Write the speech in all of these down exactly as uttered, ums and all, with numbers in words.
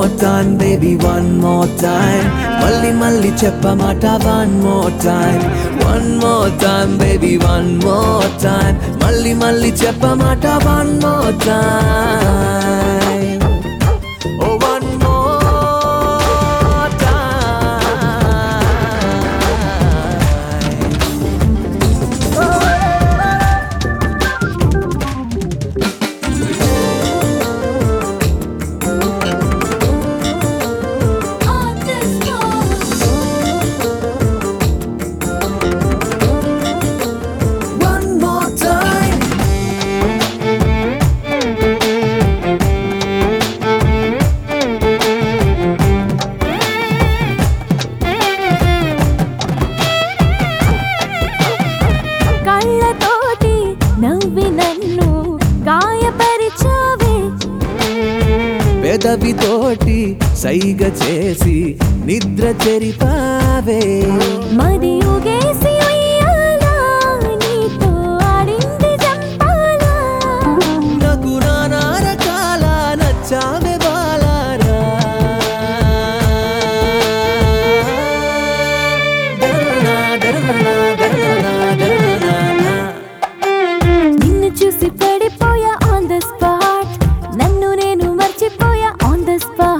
more time baby one more time malli malli cheppamata one more time one more time baby one more time malli malli cheppamata one more time oh one more time పెదవి తోటి సైగ చేసి నిద్ర చెరిపావే మరి ఊగేసి ఉయ్యాలా నీతో ఆడింది జంపాలా నాకు నానా రకాల నచ్చావే బాలారా దరనా దరనా దరనా దరనా నిన్ను చూసి పడిపోయా ఆన్ ద స్పాట్ నన్ను నేను మర్చిపోయా ఆన్ ద స్పాట్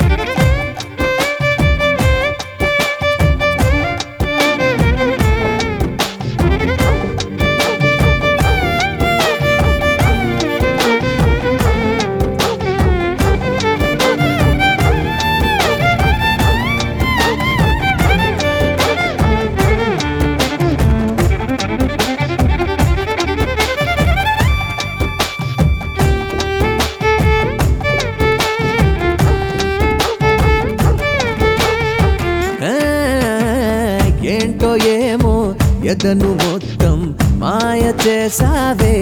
ఏంటో ఏమో ఎదను మొత్తం మాయ చేసావే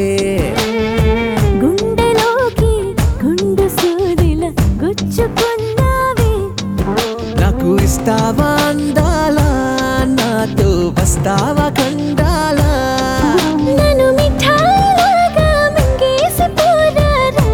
గుండెలోకి గుండు సూదిల గుచ్చుకున్నావే నాకు ఇస్తావా అందాలా నాతో వస్తావా కండాలా నన్ను మిఠాయిలాగా మింగేసి పోరారా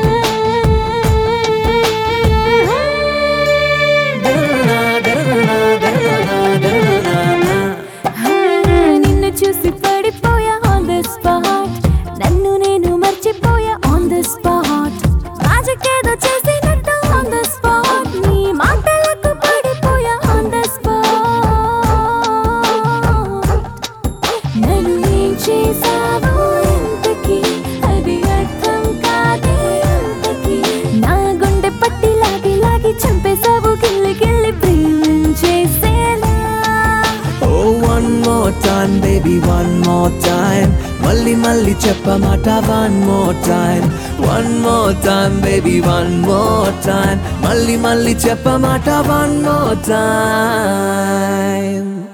దరనా దరనా దరనా దరనా నిన్ను చూసి పడిపోయా ఆన్ ద స్పాట్ నన్ను నేను మర్చిపోయా ఆన్ ద స్పాట్ రాజకేదో చేసినట్టు ఆన్ ద స్పాట్ నీ మాటలకు పడిపోయా ఆన్ ద స్పాట్ నన్ను ఏం చేసావో ఇంతకీ అది అర్థం కాదే అంతకీ నా గుండె పట్టి లాగి లాగి చంపేసావు గిల్లి గిల్లి ప్రేమించేసేలా oh one more time baby one more time malli malli cheppamata one more time one more time baby one more time malli malli cheppamata one more time